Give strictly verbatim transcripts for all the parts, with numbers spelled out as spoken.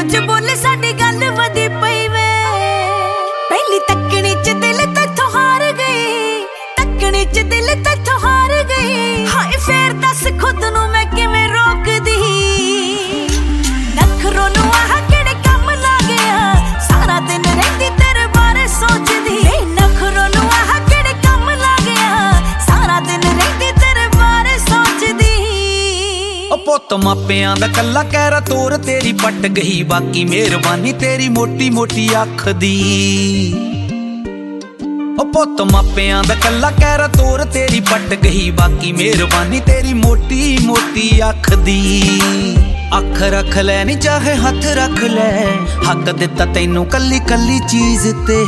कुछ बोले साडी गल वधी पई वे। पहली तकनी च दिल तैथों हार गई, तकनी च दिल तैथों हार गई। हाय फेर दस खुद नू मैं किवें रोकदी। नखरों नू आह किहड़े कम ला गया, सारा दिन रहिंदी तेरे बारे सोचदी। नखरों नू आह किहड़े कम ला गया, सारा दिन रहिंदी तेरे बारे सोचदी। ओ पुत्त मापियां दा कल्ला कहरा तोर तेरी पट गई, बाकी मेहरबानी तेरी मोटी मोटी अख दी। ओ पुत्त मापियां दा कल्ला कहरा तोर तेरी पट गई, बाकी मेहरबानी तेरी मोटी मोटी अख दी। अख रख लै नी चाहे हथ रख लै, हक दिता तैनू कल्ली कल्ली चीज ते।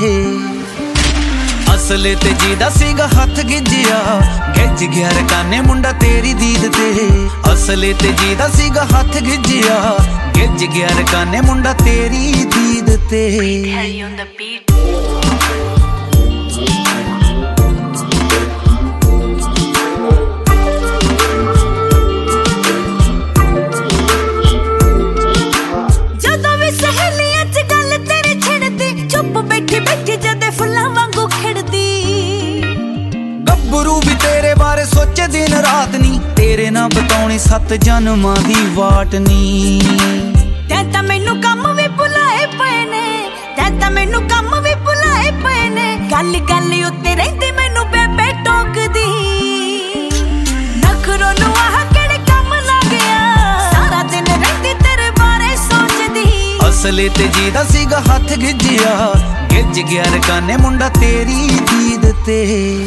असले ते जीदा सीगा हथ गिज्जिया, गिज गया रकाने मुंडा तेरी दीद ते। असले ते जीदा सीगा हथ गिज्जिया, गिज गया रकाने मुंडा तेरी दीद ते। जदों भी सहेलियां च गल तेरी छिड़दी, चुप बैठी बैठी जदे फुल्लां वांगू खिड़दी। गब्बरू भी तेरे बारे सोचे दिन रात नी, तेरे ना बताउणी सत जन्मां दी वाट नी। तैं तां मैनू कम भी भुलाए पए ने, तैं तां मैनू कम भी भुलाए पए ने। गल गल उत्ते रहिंदी मैनू बेबे टोकदी। नखरों नू आह किहड़े कम ला गया, सारा दिन रहिंदी तेरे बारे सोचदी। असले ते जीदा सीगा हथ गिज्जिया, गिज गया रकाने मुंडा तेरी दीद ते।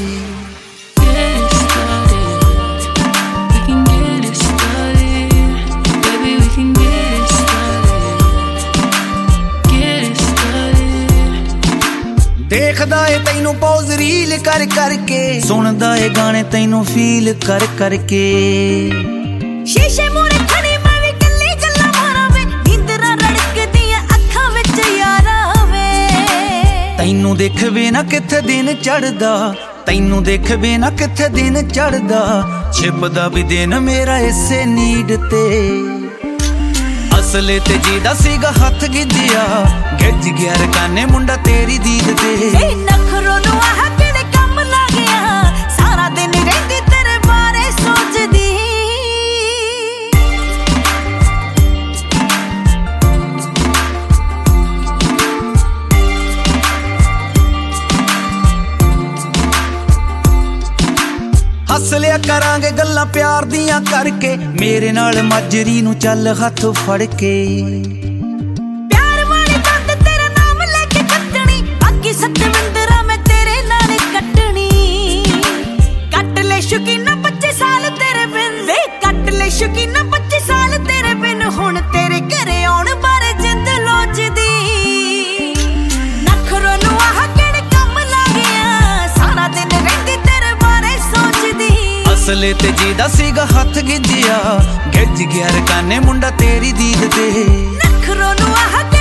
देखदा है तैनू पौज रील कर करके, सुनदा है गाने तैनू फील कर करके। शीशे मूहरे खड़ी मैं भी कल्ली गल्लां मारां वे, नींदरां रड़कदियां अखां विच यारा वे। तैनू देखवे ना किथे दिन चढ़दा, तैनू देखवे ना किथे दिन चढ़दा। छिपदा भी दिन मेरा इसे नीड ते। असले ते जीदा सीगा हथ गिज्जिया, गिज गया रकाने मुंडा तेरी दीद ते। नखरों नू आह किहड़े कम ला गया, सारा दिन रहिंदी तेरे बारे सोचदी। हस लिया करांगे गल्लां प्यार दियां करके, मेरे नाल माजरी नू चल हथ फड़ के। प्यार वाली बंद तेरा नाम लेके कटनी, बाकी सतविंदरा मैं तेरे नाल कटनी। कट ले शौकीना पच्ची साल तेरे बिन, वे कट ले शौकीना पच्ची साल तेरे बिन। हुण तेरे घरे आउण बारे जिंद लोचदी। नखरों नू आह किहड़े कम ला गया, सारा दिन रहिंदी तेरे बारे सोचदी। असले ते जीदा सीगा हथ गिज्जिया, गिज गया रकाने मुंडा तेरी दीद ते। नखरों नू आह